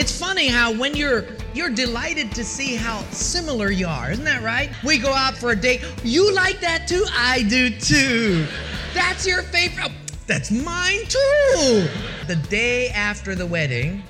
It's funny how when you're delighted to see how similar you are. Isn't that right? We go out for a date. You like that too? I do too. That's your favorite? Oh, that's mine too. The day after the wedding,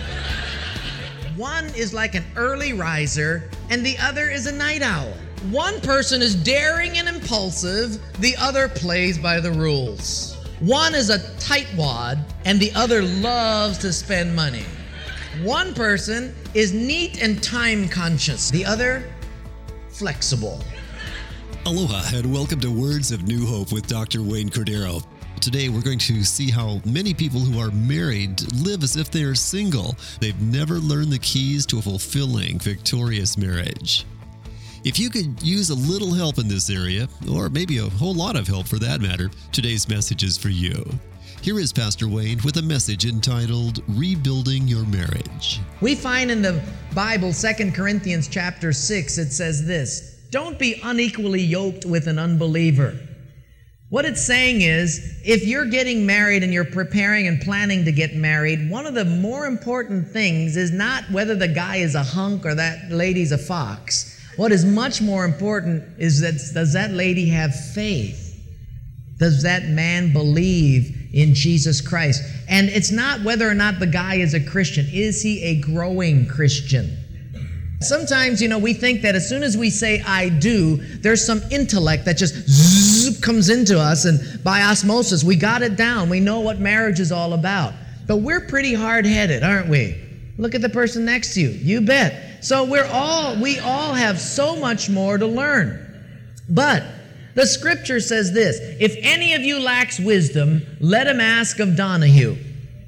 one is like an early riser and the other is a night owl. One person is daring and impulsive, the other plays by the rules. One is a tightwad and the other loves to spend money. One person is neat and time conscious, the other flexible. Aloha and welcome to Words of New Hope with Dr. Wayne Cordero. Today we're going to see how many people who are married live as if they are single. They've never learned the keys to a fulfilling, victorious marriage. If you could use a little help in this area, or maybe a whole lot of help for that matter, today's message is for you. Here is Pastor Wayne with a message entitled, Rebuilding Your Marriage. We find in the Bible, 2 Corinthians chapter 6, it says this, don't be unequally yoked with an unbeliever. What it's saying is, if you're getting married and you're preparing and planning to get married, one of the more important things is not whether the guy is a hunk or that lady's a fox. What is much more important is that does that lady have faith? Does that man believe in Jesus Christ? And it's not whether or not the guy is a Christian. Is he a growing Christian? Sometimes, we think that as soon as we say, I do, there's some intellect that just comes into us, and by osmosis, we got it down. We know what marriage is all about. But we're pretty hard-headed, aren't we? Look at the person next to you. You bet. So we all have so much more to learn. But the scripture says this, if any of you lacks wisdom, let him ask of Donahue.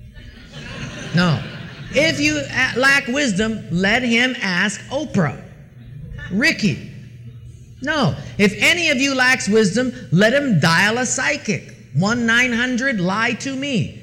No. If you lack wisdom, let him ask Oprah. Ricky. No. If any of you lacks wisdom, let him dial a psychic. 1-900-LIE-TO-ME.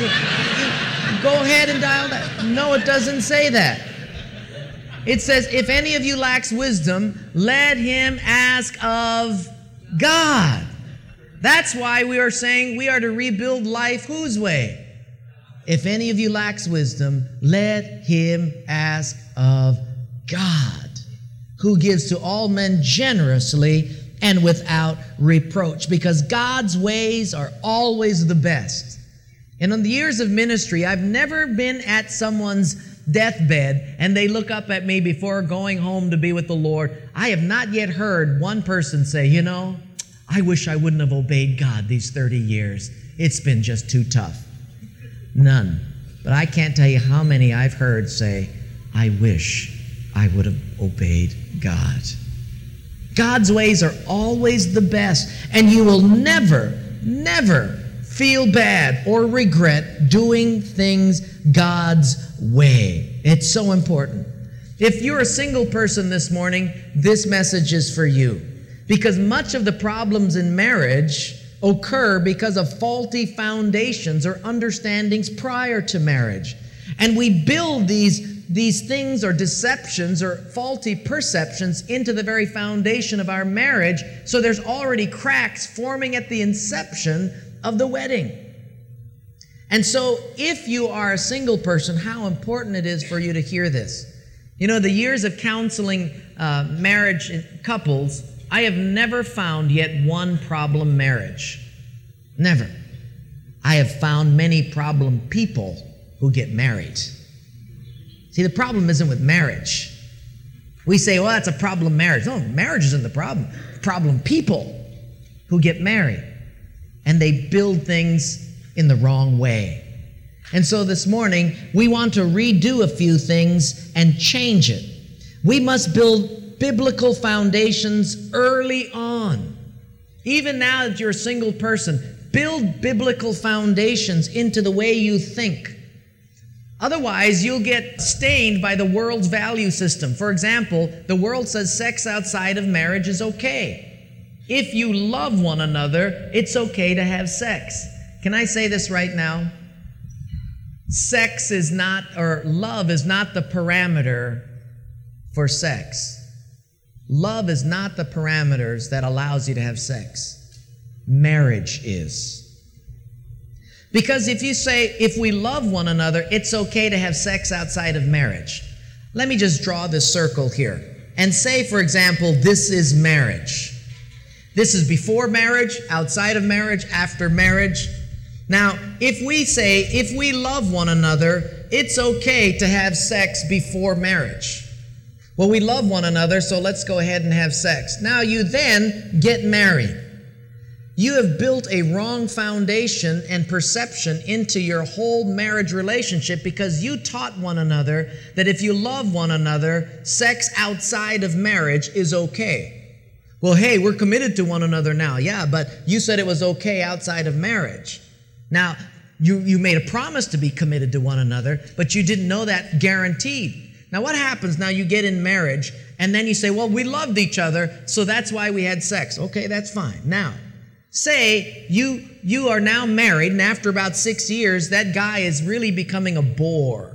Go ahead and dial that. No, it doesn't say that. It says, if any of you lacks wisdom, let him ask of God. That's why we are saying we are to rebuild life whose way? If any of you lacks wisdom, let him ask of God, who gives to all men generously and without reproach, because God's ways are always the best. And in the years of ministry, I've never been at someone's deathbed and they look up at me before going home to be with the Lord. I have not yet heard one person say, I wish I wouldn't have obeyed God these 30 years. It's been just too tough. None. But I can't tell you how many I've heard say, I wish I would have obeyed God. God's ways are always the best, and you will never feel bad or regret doing things God's way. It's so important. If you're a single person this morning, this message is for you. Because much of the problems in marriage occur because of faulty foundations or understandings prior to marriage. And we build these things or deceptions or faulty perceptions into the very foundation of our marriage, so there's already cracks forming at the inception of the wedding. And so if you are a single person, how important it is for you to hear this. The years of counseling marriage couples, I have never found yet one problem marriage. Never. I have found many problem people who get married. See, the problem isn't with marriage. We say, well, that's a problem marriage. No, marriage isn't the problem. Problem people who get married. And they build things in the wrong way. And so this morning, we want to redo a few things and change it. We must build biblical foundations early on. Even now that you're a single person, build biblical foundations into the way you think. Otherwise, you'll get stained by the world's value system. For example, the world says sex outside of marriage is okay. If you love one another, it's okay to have sex. Can I say this right now? Sex is not, or love is not the parameter for sex. Love is not the parameters that allows you to have sex. Marriage is. Because if you say, if we love one another, it's okay to have sex outside of marriage. Let me just draw this circle here and say, for example, this is marriage. This is before marriage, outside of marriage, after marriage. Now, if we say, if we love one another, it's okay to have sex before marriage. Well, we love one another, so let's go ahead and have sex. Now, you then get married. You have built a wrong foundation and perception into your whole marriage relationship because you taught one another that if you love one another, sex outside of marriage is okay. Well, hey, we're committed to one another now. Yeah, but you said it was okay outside of marriage. Now, you made a promise to be committed to one another, but you didn't know that guaranteed. Now, what happens now? You get in marriage, and then you say, well, we loved each other, so that's why we had sex. Okay, that's fine. Now, say you are now married, and after about 6 years, that guy is really becoming a bore.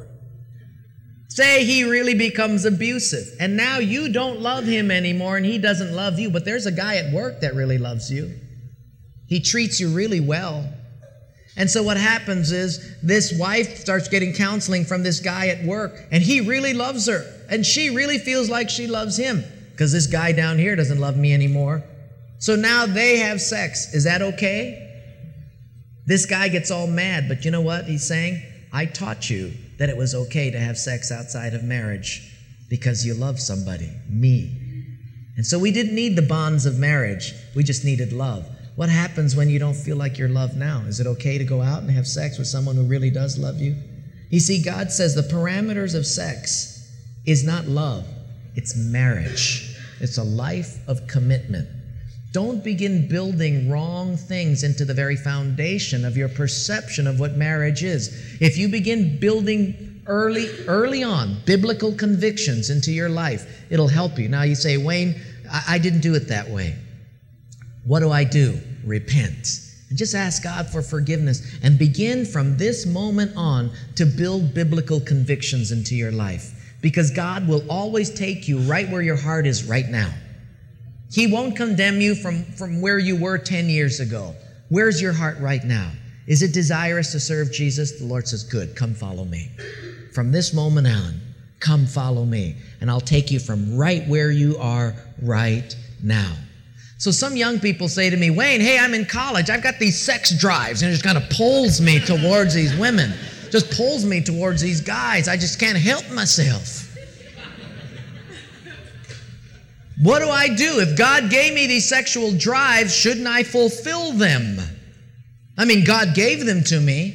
Say he really becomes abusive, and now you don't love him anymore, and he doesn't love you, but there's a guy at work that really loves you. He treats you really well. And so what happens is this wife starts getting counseling from this guy at work, and he really loves her, and she really feels like she loves him because this guy down here doesn't love me anymore. So now they have sex. Is that okay? This guy gets all mad, but you know what he's saying? I taught you that it was okay to have sex outside of marriage because you love somebody, me. And so we didn't need the bonds of marriage. We just needed love. What happens when you don't feel like you're loved now? Is it okay to go out and have sex with someone who really does love you? You see, God says the parameters of sex is not love, it's marriage. It's a life of commitment. Don't begin building wrong things into the very foundation of your perception of what marriage is. If you begin building early on biblical convictions into your life, it'll help you. Now you say, Wayne, I didn't do it that way. What do I do? Repent. And just ask God for forgiveness and begin from this moment on to build biblical convictions into your life. Because God will always take you right where your heart is right now. He won't condemn you from where you were 10 years ago. Where's your heart right now? Is it desirous to serve Jesus? The Lord says, good, come follow me. From this moment on, come follow me, and I'll take you from right where you are right now. So some young people say to me, Wayne, hey, I'm in college. I've got these sex drives, and it just kind of pulls me towards these women, just pulls me towards these guys. I just can't help myself. What do I do? If God gave me these sexual drives, shouldn't I fulfill them? I mean, God gave them to me.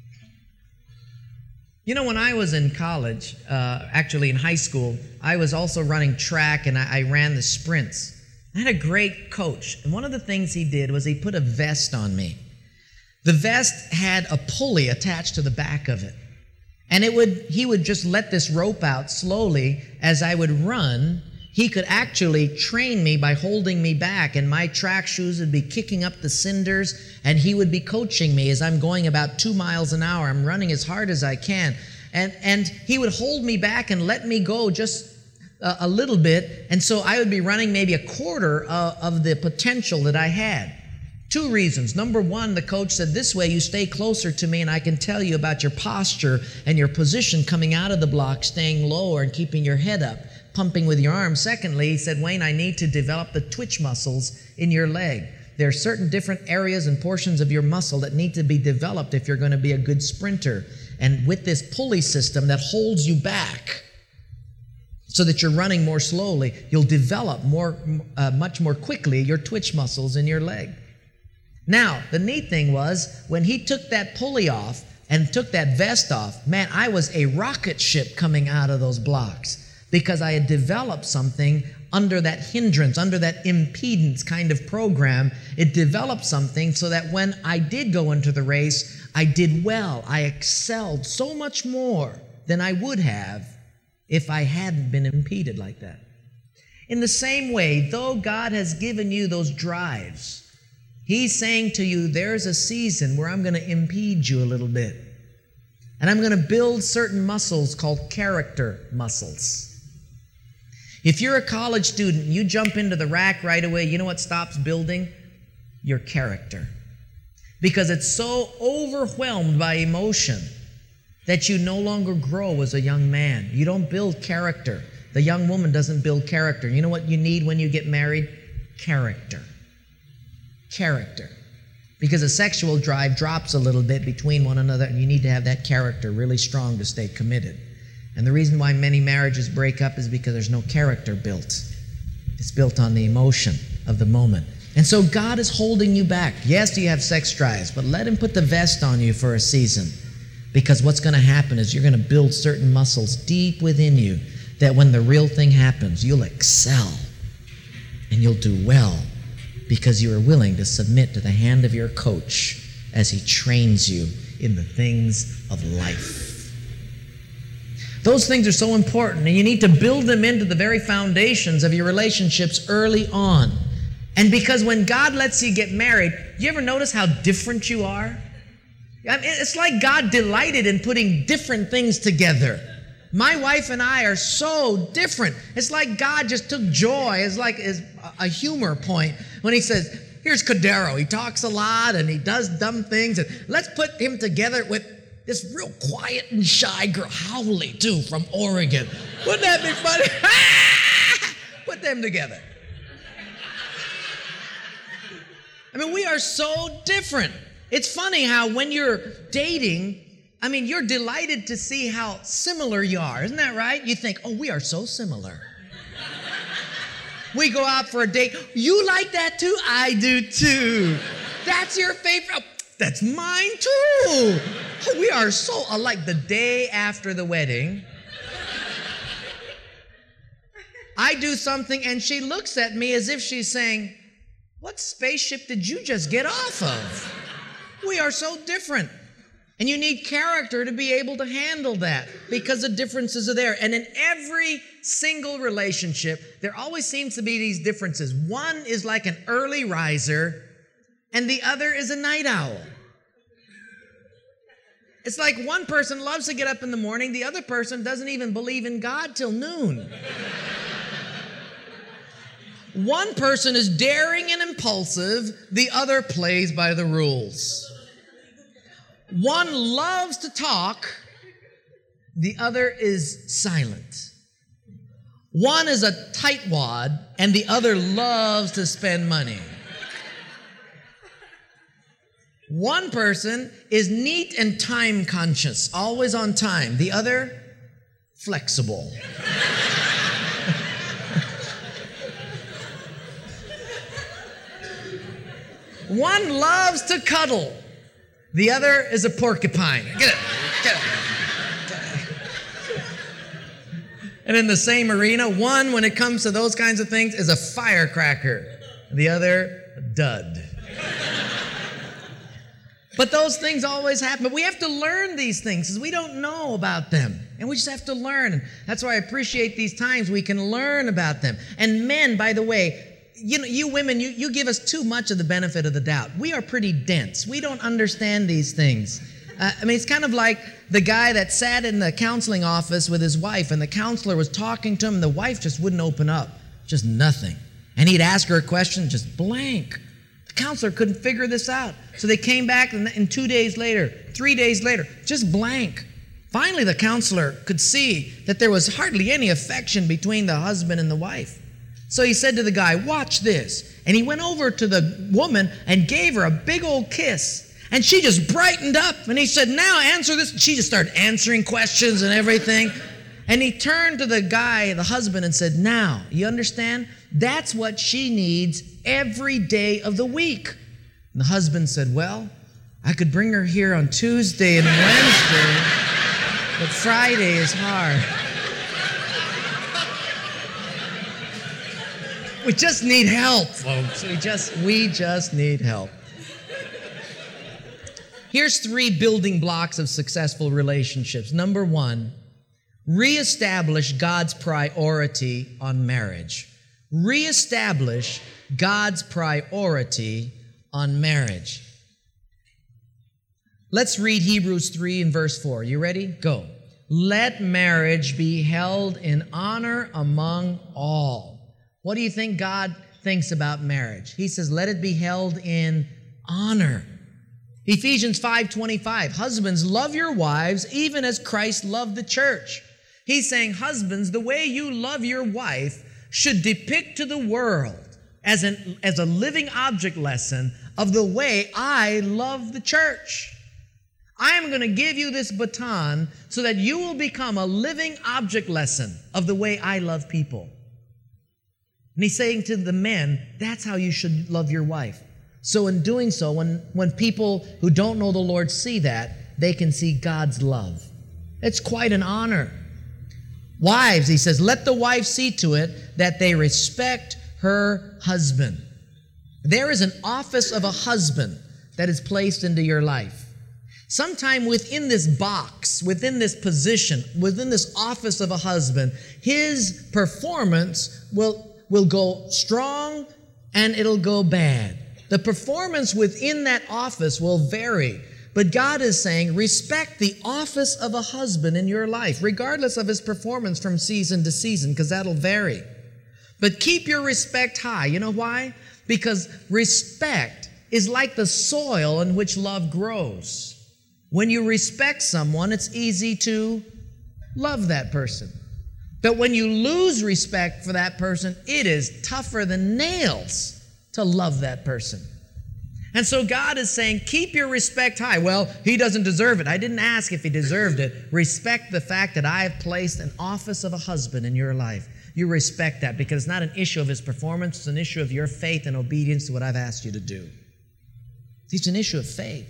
You know, when I was in college, actually in high school, I was also running track, and I ran the sprints. I had a great coach, and one of the things he did was he put a vest on me. The vest had a pulley attached to the back of it, and he would just let this rope out slowly as I would run. He could actually train me by holding me back, and my track shoes would be kicking up the cinders, and he would be coaching me as I'm going about 2 miles an hour. I'm running as hard as I can, and he would hold me back and let me go just a little bit, and so I would be running maybe a quarter of the potential that I had. 2 reasons. Number 1, the coach said, this way you stay closer to me and I can tell you about your posture and your position coming out of the block, staying lower and keeping your head up, pumping with your arms. Secondly, he said, Wayne, I need to develop the twitch muscles in your leg. There are certain different areas and portions of your muscle that need to be developed if you're going to be a good sprinter. And with this pulley system that holds you back, so that you're running more slowly, you'll develop much more quickly your twitch muscles in your leg. Now, the neat thing was, when he took that pulley off and took that vest off, man, I was a rocket ship coming out of those blocks because I had developed something under that hindrance, under that impedance kind of program. It developed something so that when I did go into the race, I did well. I excelled so much more than I would have if I hadn't been impeded like that. In the same way, though God has given you those drives, He's saying to you, there's a season where I'm going to impede you a little bit. And I'm going to build certain muscles called character muscles. If you're a college student, you jump into the rack right away, you know what stops building? Your character. because it's so overwhelmed by emotion that you no longer grow as a young man. You don't build character. The young woman doesn't build character. You know what you need when you get married? Character. Character. Because a sexual drive drops a little bit between one another, and you need to have that character really strong to stay committed. And the reason why many marriages break up is because there's no character built. It's built on the emotion of the moment. And so God is holding you back. Yes, you have sex drives, but let Him put the vest on you for a season. Because what's going to happen is you're going to build certain muscles deep within you that when the real thing happens, you'll excel and you'll do well because you are willing to submit to the hand of your coach as he trains you in the things of life. Those things are so important, and you need to build them into the very foundations of your relationships early on. And because when God lets you get married, you ever notice how different you are? I mean, it's like God delighted in putting different things together. My wife and I are so different. It's like God just took joy as like a humor point when He says, here's Cordero. He talks a lot and he does dumb things. And let's put him together with this real quiet and shy girl, Howley, too, from Oregon. Wouldn't that be funny? Put them together. I mean, we are so different. It's funny how when you're dating, I mean, you're delighted to see how similar you are. Isn't that right? You think, oh, we are so similar. We go out for a date. You like that too? I do too. That's your favorite? Oh, that's mine too. Oh, we are so alike. The day after the wedding, I do something and she looks at me as if she's saying, what spaceship did you just get off of? We are so different. And you need character to be able to handle that because the differences are there. And in every single relationship, there always seems to be these differences. One is like an early riser and the other is a night owl. It's like one person loves to get up in the morning, the other person doesn't even believe in God till noon. One person is daring and impulsive, the other plays by the rules. One loves to talk, the other is silent. One is a tightwad, and the other loves to spend money. One person is neat and time conscious, always on time. The other, flexible. One loves to cuddle. The other is a porcupine. Get it. Get it. And in the same arena, one, when it comes to those kinds of things, is a firecracker. The other, a dud. But those things always happen. But we have to learn these things because we don't know about them. And we just have to learn. And that's why I appreciate these times we can learn about them. And men, by the way, you know, you women, you give us too much of the benefit of the doubt. We are pretty dense. We don't understand these things. I mean, it's kind of like the guy that sat in the counseling office with his wife, and the counselor was talking to him, and the wife just wouldn't open up. Just nothing. And he'd ask her a question, just blank. The counselor couldn't figure this out. So they came back, and 2 days later, 3 days later, just blank. Finally, the counselor could see that there was hardly any affection between the husband and the wife. So he said to the guy, watch this. And he went over to the woman and gave her a big old kiss. And she just brightened up. And he said, now answer this. And she just started answering questions and everything. And he turned to the guy, the husband, and said, now, you understand? That's what she needs every day of the week. And the husband said, well, I could bring her here on Tuesday and Wednesday, but Friday is hard. We just need help, folks. We just need help. Here's 3 building blocks of successful relationships. Number 1, reestablish God's priority on marriage. Reestablish God's priority on marriage. Let's read Hebrews 3 and verse 4. You ready? Go. Let marriage be held in honor among all. What do you think God thinks about marriage? He says, let it be held in honor. Ephesians 5:25, husbands, love your wives even as Christ loved the church. He's saying, husbands, the way you love your wife should depict to the world as a living object lesson of the way I love the church. I am going to give you this baton so that you will become a living object lesson of the way I love people. And he's saying to the men, that's how you should love your wife. So in doing so, when people who don't know the Lord see that, they can see God's love. It's quite an honor. Wives, he says, let the wife see to it that they respect her husband. There is an office of a husband that is placed into your life. Sometime within this box, within this position, within this office of a husband, his performance will go strong and it'll go bad. The performance within that office will vary. But God is saying, respect the office of a husband in your life, regardless of his performance from season to season, because that'll vary. But keep your respect high. You know why? Because respect is like the soil in which love grows. When you respect someone, it's easy to love that person. But when you lose respect for that person, it is tougher than nails to love that person. And so God is saying, keep your respect high. Well, he doesn't deserve it. I didn't ask if he deserved it. Respect the fact that I have placed an office of a husband in your life. You respect that because it's not an issue of his performance. It's an issue of your faith and obedience to what I've asked you to do. It's an issue of faith.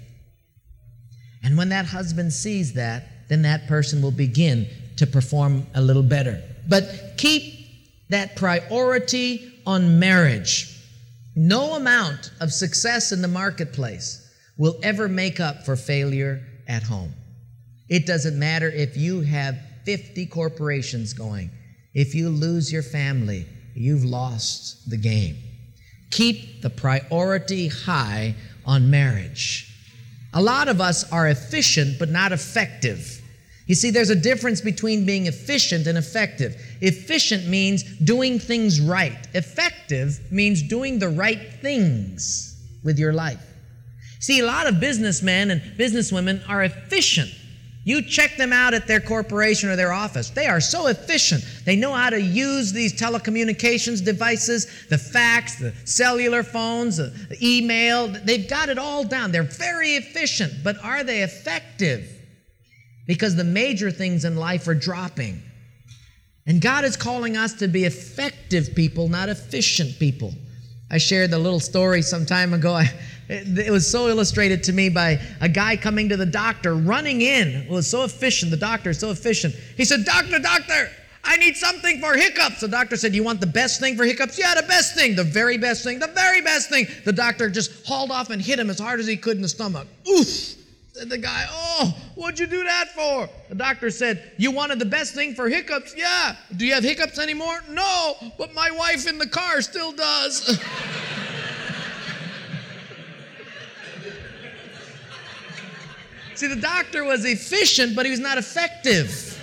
And when that husband sees that, then that person will begin to perform a little better. But keep that priority on marriage. No amount of success in the marketplace will ever make up for failure at home. It doesn't matter if you have 50 corporations going. If you lose your family, you've lost the game. Keep the priority high on marriage. A lot of us are efficient but not effective. You see, there's a difference between being efficient and effective. Efficient means doing things right. Effective means doing the right things with your life. See, a lot of businessmen and businesswomen are efficient. You check them out at their corporation or their office. They are so efficient. They know how to use these telecommunications devices, the fax, the cellular phones, the email. They've got it all down. They're very efficient, but are they effective? Because the major things in life are dropping. And God is calling us to be effective people, not efficient people. I shared the little story some time ago. It was so illustrated to me by a guy coming to the doctor, running in. It was so efficient. The doctor is so efficient. He said, doctor, I need something for hiccups. The doctor said, you want the best thing for hiccups? Yeah, the best thing, the very best thing, the very best thing. The doctor just hauled off and hit him as hard as he could in the stomach. Oof! Said the guy, oh, what'd you do that for? The doctor said, you wanted the best thing for hiccups? Yeah. Do you have hiccups anymore? No, but my wife in the car still does. See, the doctor was efficient, but he was not effective.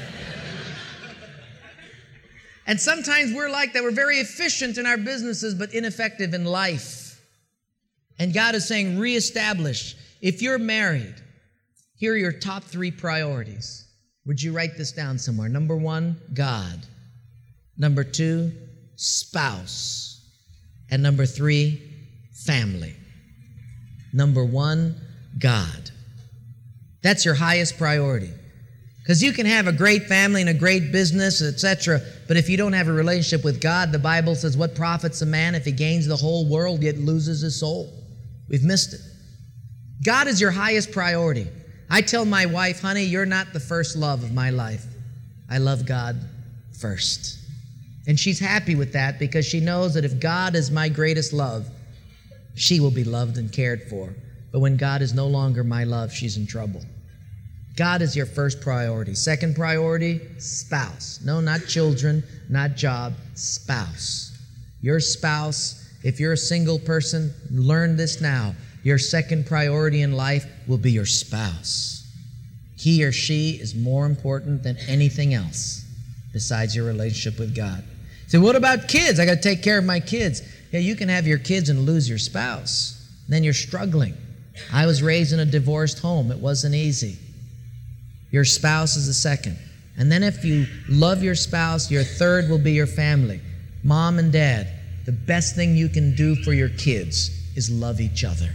And sometimes we're like that. We're very efficient in our businesses, but ineffective in life. And God is saying, reestablish. If you're married, here are your top 3 priorities. Would you write this down somewhere? Number 1, God. Number 2, spouse. And number 3, family. Number 1, God. That's your highest priority. Because you can have a great family and a great business, etc., but if you don't have a relationship with God, the Bible says, what profits a man if he gains the whole world yet loses his soul? We've missed it. God is your highest priority. I tell my wife, honey, you're not the first love of my life. I love God first. And she's happy with that because she knows that if God is my greatest love, she will be loved and cared for. But when God is no longer my love, she's in trouble. God is your first priority. Second priority, spouse. No, not children, not job, spouse. Your spouse, if you're a single person, learn this now. Your second priority in life will be your spouse. He or she is more important than anything else besides your relationship with God. So what about kids? I got to take care of my kids. Yeah, you can have your kids and lose your spouse. Then you're struggling. I was raised in a divorced home. It wasn't easy. Your spouse is the second. And then if you love your spouse, your third will be your family. Mom and dad, the best thing you can do for your kids is love each other.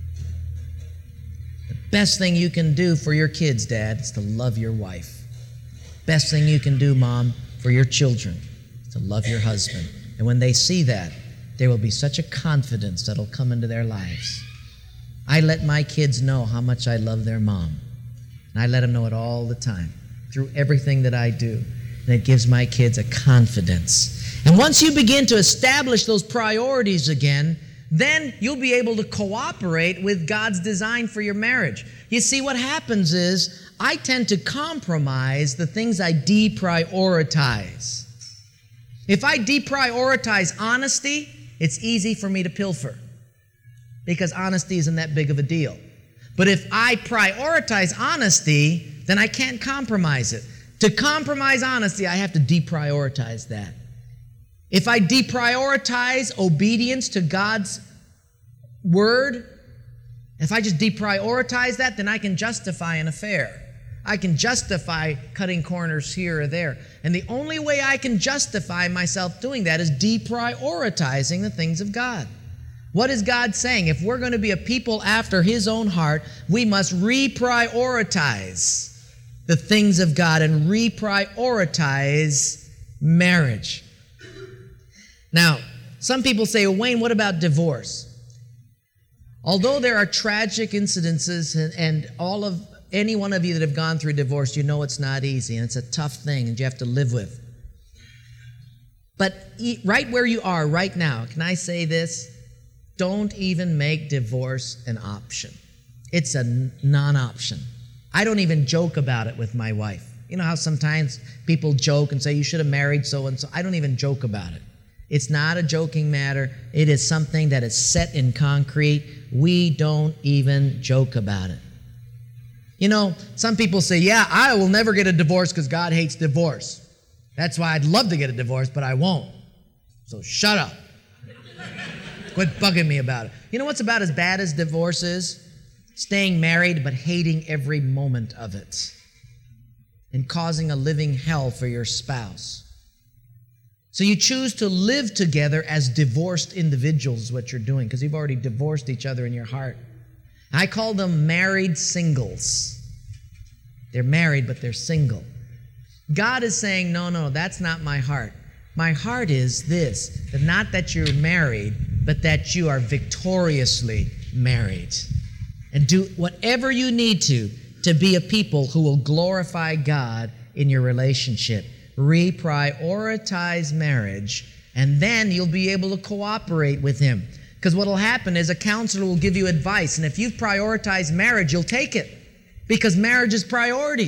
The best thing you can do for your kids, Dad, is to love your wife. Best thing you can do, Mom, for your children is to love your husband. And when they see that, there will be such a confidence that'll come into their lives. I let my kids know how much I love their mom. And I let them know it all the time, through everything that I do. And it gives my kids a confidence. And once you begin to establish those priorities again, then you'll be able to cooperate with God's design for your marriage. You see, what happens is I tend to compromise the things I deprioritize. If I deprioritize honesty, it's easy for me to pilfer because honesty isn't that big of a deal. But if I prioritize honesty, then I can't compromise it. To compromise honesty, I have to deprioritize that. If I deprioritize obedience to God's word, if I just deprioritize that, then I can justify an affair. I can justify cutting corners here or there. And the only way I can justify myself doing that is deprioritizing the things of God. What is God saying? If we're going to be a people after His own heart, we must reprioritize the things of God and reprioritize marriage. Now, some people say, well, Wayne, what about divorce? Although there are tragic incidences and any one of you that have gone through divorce, you know it's not easy and it's a tough thing and you have to live with. But right where you are right now, can I say this? Don't even make divorce an option. It's a non-option. I don't even joke about it with my wife. You know how sometimes people joke and say, you should have married so-and-so. I don't even joke about it. It's not a joking matter. It is something that is set in concrete. We don't even joke about it. You know, some people say, yeah, I will never get a divorce because God hates divorce. That's why I'd love to get a divorce, but I won't. So shut up. Quit bugging me about it. You know what's about as bad as divorce is? Staying married but hating every moment of it and causing a living hell for your spouse. So you choose to live together as divorced individuals is what you're doing because you've already divorced each other in your heart. I call them married singles. They're married, but they're single. God is saying, no, that's not my heart. My heart is this, that not that you're married, but that you are victoriously married. And do whatever you need to be a people who will glorify God in your relationship. Reprioritize marriage, and then you'll be able to cooperate with Him. Because what will happen is a counselor will give you advice, and if you've prioritized marriage, you'll take it. Because marriage is priority.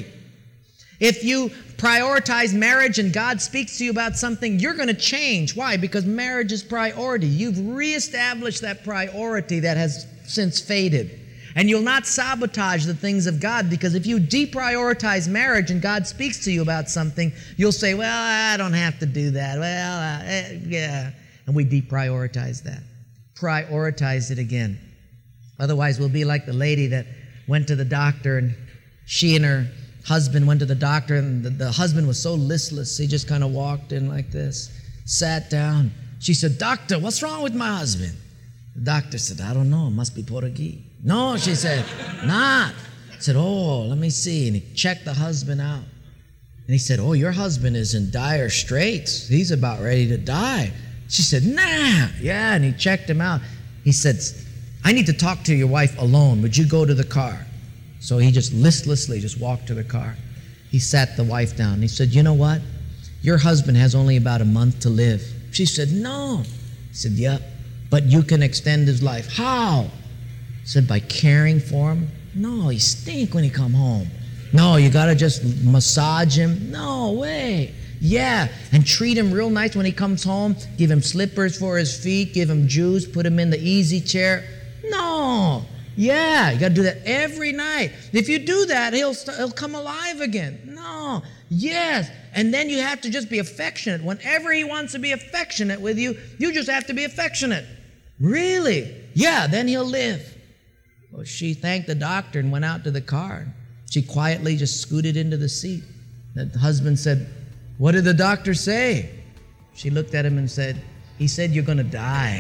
If you prioritize marriage and God speaks to you about something, you're going to change. Why? Because marriage is priority. You've reestablished that priority that has since faded. And you'll not sabotage the things of God, because if you deprioritize marriage and God speaks to you about something, you'll say, well, I don't have to do that. Well, yeah. And we deprioritize that. Prioritize it again. Otherwise, we'll be like the lady that went to the doctor, and she and her husband went to the doctor, and the husband was so listless, he just kind of walked in like this, sat down. She said, "Doctor, what's wrong with my husband?" The doctor said, "I don't know, it must be Portuguese." "No," she said, "not." He said, "Oh, let me see." And he checked the husband out. And he said, "Oh, your husband is in dire straits. He's about ready to die." She said, "Nah." "Yeah." And he checked him out. He said, "I need to talk to your wife alone. Would you go to the car?" So he just listlessly just walked to the car. He sat the wife down. He said, "You know what? Your husband has only about a month to live." She said, "No." He said, "Yeah, but you can extend his life." "How?" He said, "By caring for him." "No, he stink when he come home." "No, you got to just massage him." "No way." "Yeah, and treat him real nice when he comes home. Give him slippers for his feet, give him juice, put him in the easy chair." "No." "Yeah, you got to do that every night. If you do that, he'll come alive again." "No." "Yes." And then you have to just be affectionate. Whenever he wants to be affectionate with you, you just have to be affectionate. "Really?" "Yeah, then he'll live." Well, she thanked the doctor and went out to the car. She quietly just scooted into the seat. The husband said, "What did the doctor say?" She looked at him and said, "He said you're going to die."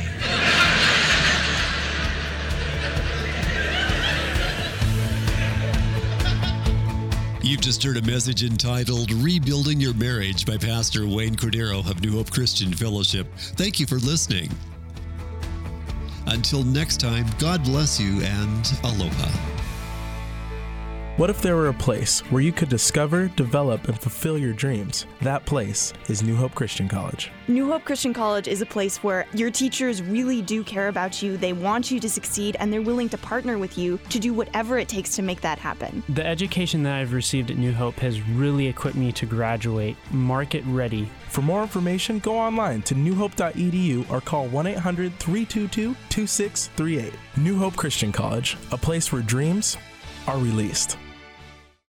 You've just heard a message entitled Rebuilding Your Marriage by Pastor Wayne Cordero of New Hope Christian Fellowship. Thank you for listening. Until next time, God bless you and aloha. What if there were a place where you could discover, develop, and fulfill your dreams? That place is New Hope Christian College. New Hope Christian College is a place where your teachers really do care about you, they want you to succeed, and they're willing to partner with you to do whatever it takes to make that happen. The education that I've received at New Hope has really equipped me to graduate market ready. For more information, go online to newhope.edu or call 1-800-322-2638. New Hope Christian College, a place where dreams are released.